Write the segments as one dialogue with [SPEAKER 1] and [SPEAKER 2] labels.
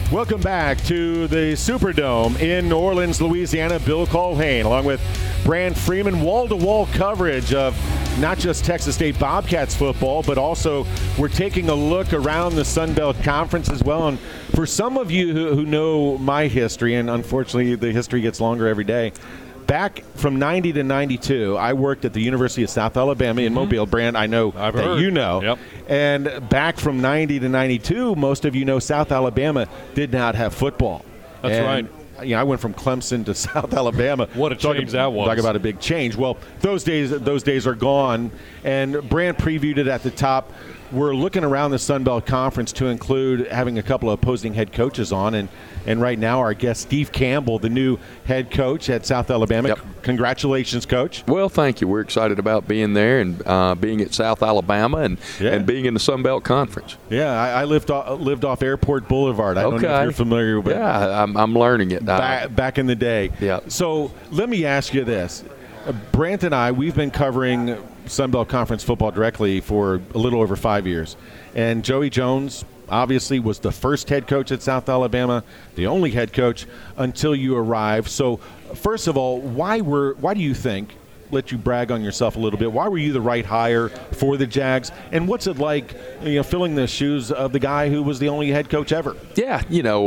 [SPEAKER 1] Welcome back to the Superdome in New Orleans, Louisiana. Bill Culhane, along with Brant Freeman, wall-to-wall coverage of not just Texas State Bobcats football, but also we're taking a look around the Sun Belt Conference as well. And for some of you who know my history, and unfortunately the history gets longer every day, back from 90 to 92, I worked at the University of South Alabama in Mobile. Brand, I know
[SPEAKER 2] I've
[SPEAKER 1] that
[SPEAKER 2] heard.
[SPEAKER 1] you know.
[SPEAKER 2] Yep.
[SPEAKER 1] And back from 90 to 92, most of you know South Alabama did not have football.
[SPEAKER 2] That's right.
[SPEAKER 1] You know, I went from Clemson to South Alabama.
[SPEAKER 2] What a change that was.
[SPEAKER 1] Talk about a big change. Well, those days are gone. And Brant previewed it at the top. We're looking around the Sun Belt Conference to include having a couple of opposing head coaches on. And right now our guest, Steve Campbell, the new head coach at South Alabama.
[SPEAKER 3] Yep.
[SPEAKER 1] Congratulations, Coach.
[SPEAKER 3] Well, thank you. We're excited about being there and being at South Alabama and being in the Sun Belt Conference.
[SPEAKER 1] Yeah, I lived off Airport Boulevard. I don't know if you're familiar with it.
[SPEAKER 3] Yeah, I'm learning it.
[SPEAKER 1] Back in the day.
[SPEAKER 3] Yeah.
[SPEAKER 1] So let me ask you this. Brant and I, we've been covering Sun Belt Conference football directly for a little over 5 years. And Joey Jones obviously was the first head coach at South Alabama, the only head coach until you arrived. So first of all, why do you think, let you brag on yourself a little bit, why were you the right hire for the Jags? And what's it like, filling the shoes of the guy who was the only head coach ever?
[SPEAKER 3] Yeah,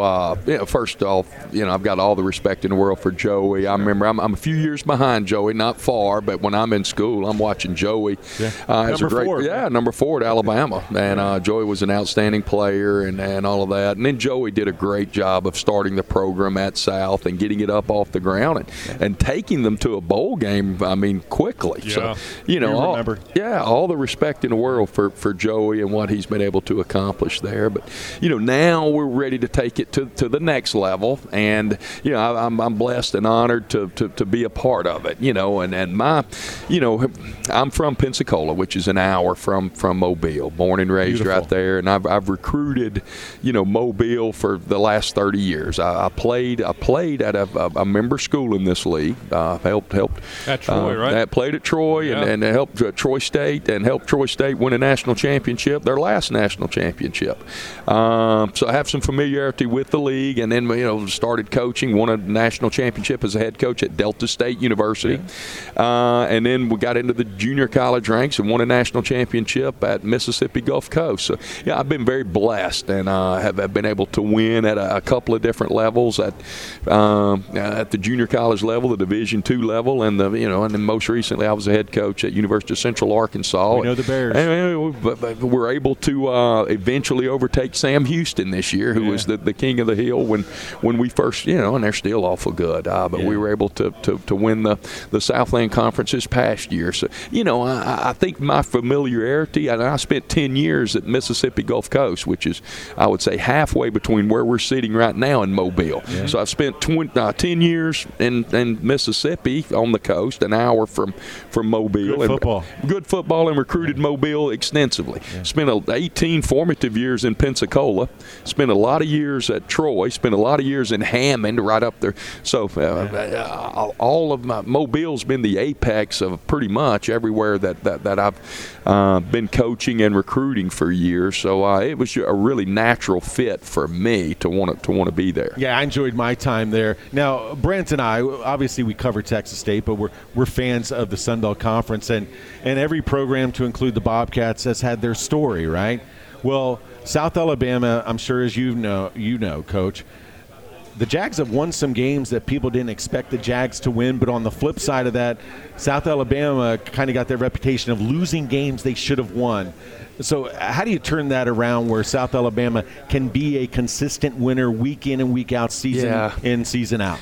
[SPEAKER 3] first off, I've got all the respect in the world for Joey. I remember I'm a few years behind Joey, not far, but when I'm in school, I'm watching Joey. Number 4 at Alabama. And Joey was an outstanding player and all of that. And then Joey did a great job of starting the program at South and getting it up off the ground and taking them to a bowl game, quickly.
[SPEAKER 2] Yeah.
[SPEAKER 3] So, all the respect in the world for Joey and what he's been able to accomplish there. But, now we're ready to take it to the next level. And, I'm blessed and honored to be a part of it, I'm from Pensacola, which is an hour from Mobile, born and raised
[SPEAKER 1] Beautiful.
[SPEAKER 3] right there. And I've recruited, Mobile for the last 30 years. I played at a member school in this league, helped
[SPEAKER 2] At Troy, right?
[SPEAKER 3] That played at Troy and helped Troy State win a national championship, their last national championship. So I have some familiarity with the league, and then started coaching, won a national championship as a head coach at Delta State University, and then we got into the junior college ranks and won a national championship at Mississippi Gulf Coast. So I've been very blessed and have been able to win at a couple of different levels at the junior college level, the Division II level, and and then most recently I was a head coach at University of Central Arkansas.
[SPEAKER 1] We know the Bears.
[SPEAKER 3] And we're able to eventually overtake Sam Houston this year, who was the king of the hill when we first, and they're still awful good. But we were able to win the Southland Conference this past year. So, I think my familiarity, and I spent 10 years at Mississippi Gulf Coast, which is, I would say, halfway between where we're sitting right now in Mobile. Yeah. So I've spent 10 years in Mississippi on the coast, an hour from Mobile. Good football and recruited Mobile extensively. Yeah. Spent 18 formative years in Pensacola. Spent a lot of years at Troy. Spent a lot of years in Hammond, right up there. So all of Mobile's been the apex of pretty much everywhere that I've been coaching and recruiting for years. So it was a really natural fit for me to want to be there.
[SPEAKER 1] Yeah, I enjoyed my time there. Now, Brant and I, obviously we cover Texas State, but we're fans of the Sun Belt Conference, and every program, to include the Bobcats, has had their story, right? Well, South Alabama, I'm sure as you know, Coach, the Jags have won some games that people didn't expect the Jags to win, but on the flip side of that, South Alabama kind of got their reputation of losing games they should have won. So how do you turn that around where South Alabama can be a consistent winner week in and week out, season in, season out?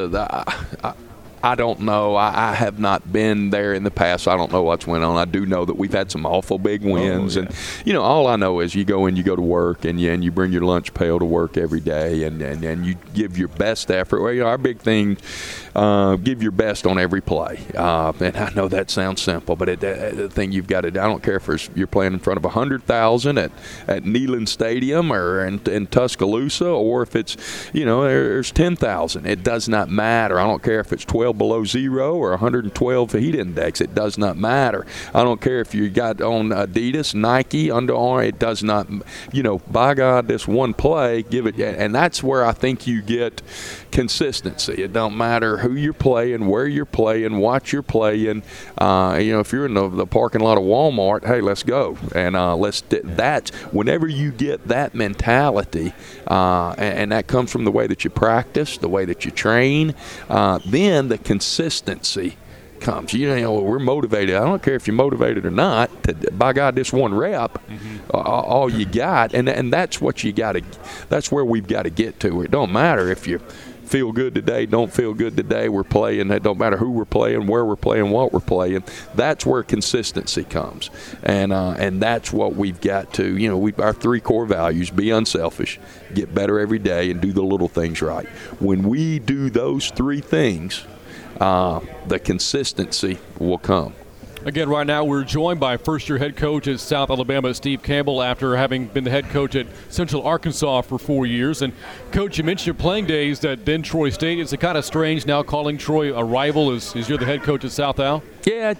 [SPEAKER 3] I don't know. I have not been there in the past, so I don't know what's went on. I do know that we've had some awful big wins. And, all I know is you go to work, and you bring your lunch pail to work every day, and you give your best effort. Well, our big thing, give your best on every play. And I know that sounds simple, but the thing you've got to do, I don't care if you're playing in front of 100,000 at Neyland Stadium or in Tuscaloosa, or if it's, there's 10,000. It does not matter. I don't care if it's 12 112 below zero or 112 heat index. It does not matter. I don't care if you got on Adidas, Nike, Under Armour. It does not, by God, this one play, give it. And that's where I think you get consistency. It don't matter who you're playing, where you're playing, what you're playing. If you're in the parking lot of Walmart, hey, let's go. And that's whenever you get that mentality, and that comes from the way that you practice, the way that you train, then the consistency comes. We're motivated. I don't care if you're motivated or not. By God, this one rep, all you got, and that's what you got to. That's where we've got to get to. It don't matter if you feel good today, don't feel good today. We're playing. It don't matter who we're playing, where we're playing, what we're playing. That's where consistency comes, and that's what we've got to. Our 3 core values: be unselfish, get better every day, and do the little things right. When we do those 3 things, the consistency will come.
[SPEAKER 2] Again, right now we're joined by first-year head coach at South Alabama, Steve Campbell, after having been the head coach at Central Arkansas for 4 years. And, Coach, you mentioned your playing days at then Troy State. It's kind of strange now calling Troy a rival as you're the head coach at South Al?
[SPEAKER 3] Yeah,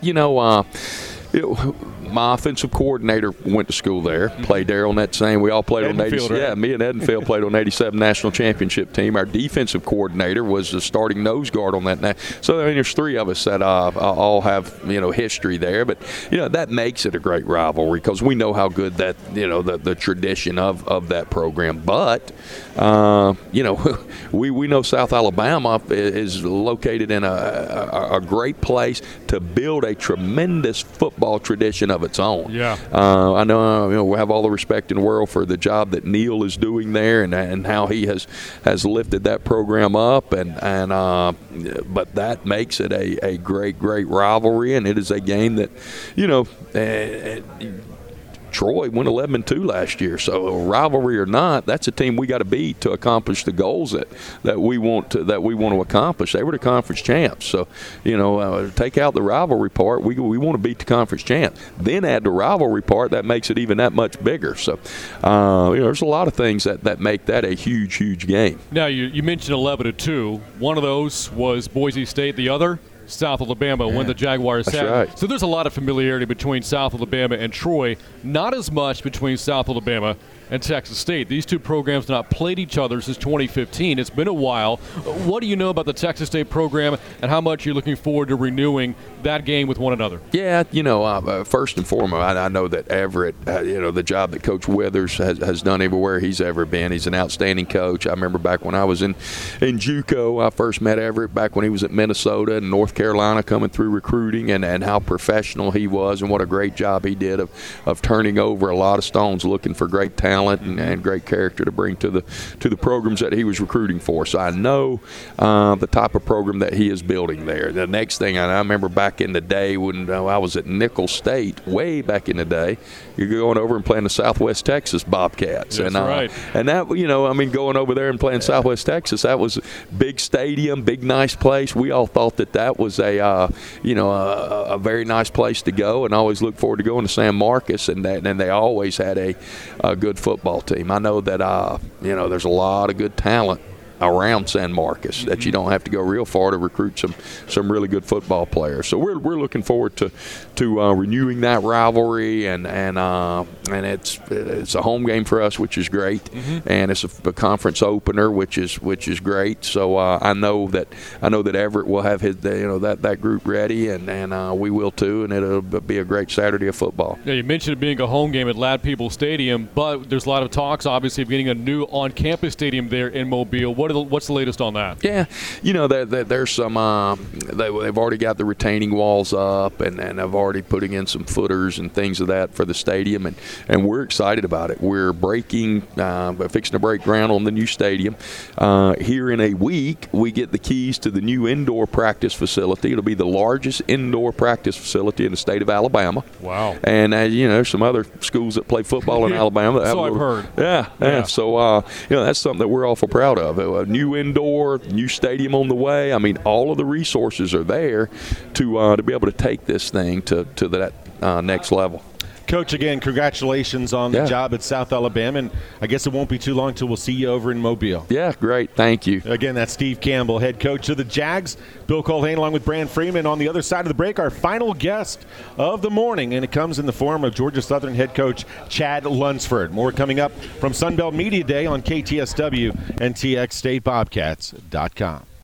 [SPEAKER 3] my offensive coordinator went to school there, played there on that same. We all played on 87. Right? Yeah, me and Edenfield played on 87 national championship team. Our defensive coordinator was the starting nose guard on that. So there's 3 of us that all have history there. But that makes it a great rivalry because we know how good that the tradition of that program. But we know South Alabama is located in a great place to build a tremendous football tradition of its own.
[SPEAKER 2] Yeah.
[SPEAKER 3] I know we have all the respect in the world for the job that Neil is doing there and how he has lifted that program up but that makes it a great rivalry, and it is a game that Troy went 11-2 last year, so rivalry or not, that's a team we got to beat to accomplish the goals that we want to accomplish. They were the conference champs, so take out the rivalry part. We want to beat the conference champs. Then add the rivalry part, that makes it even that much bigger. So there's a lot of things that make that a huge game.
[SPEAKER 2] Now you mentioned 11-2. One of those was Boise State. The other, South Alabama, when the Jaguars had.
[SPEAKER 3] Right.
[SPEAKER 2] So there's a lot of familiarity between South Alabama and Troy, not as much between South Alabama and Texas State. These 2 programs have not played each other since 2015. It's been a while. What do you know about the Texas State program and how much you're looking forward to renewing that game with one another?
[SPEAKER 3] Yeah, first and foremost, I know that Everett, the job that Coach Withers has done everywhere he's ever been. He's an outstanding coach. I remember back when I was in JUCO, I first met Everett back when he was at Minnesota and North Carolina coming through recruiting and how professional he was and what a great job he did of turning over a lot of stones looking for great talent and great character to bring to the programs that he was recruiting for. So I know the type of program that he is building there. The next thing I remember back in the day when I was at Nicholls State, way back in the day, you're going over and playing the Southwest Texas Bobcats.
[SPEAKER 2] That's right.
[SPEAKER 3] And that, going over there and playing Southwest Texas, that was big stadium, big nice place. We all thought that was a very nice place to go, and always look forward to going to San Marcos. And they always had a good football team. I know that there's a lot of good talent around San Marcos that you don't have to go real far to recruit some really good football players. So we're looking forward to renewing that rivalry, and it's a home game for us, which is great, and it's a conference opener, which is great. So I know that Everett will have his that group ready, and we will too, and it'll be a great Saturday of football.
[SPEAKER 2] Yeah, you mentioned it being a home game at Ladd-Peebles Stadium, but there's a lot of talks, obviously, of getting a new on-campus stadium there in Mobile. What's the latest on that?
[SPEAKER 3] Yeah, there's some. They've already got the retaining walls up, and they've already putting in some footers and things of that for the stadium, and we're excited about it. We're fixing to break ground on the new stadium. Here in a week, we get the keys to the new indoor practice facility. It'll be the largest indoor practice facility in the state of Alabama.
[SPEAKER 2] Wow!
[SPEAKER 3] And there's some other schools that play football in Alabama.
[SPEAKER 2] So I've heard.
[SPEAKER 3] Yeah. So that's something that we're awful proud of. A new indoor, new stadium on the way. I mean, all of the resources are there to be able to take this thing to that next level.
[SPEAKER 1] Coach, again, congratulations on the job at South Alabama, and I guess it won't be too long until we'll see you over in Mobile.
[SPEAKER 3] Yeah, great. Thank you.
[SPEAKER 1] Again, that's Steve Campbell, head coach of the Jags. Bill Culhane along with Brand Freeman. On the other side of the break, our final guest of the morning, and it comes in the form of Georgia Southern head coach Chad Lunsford. More coming up from Sunbelt Media Day on KTSW and TXStateBobcats.com.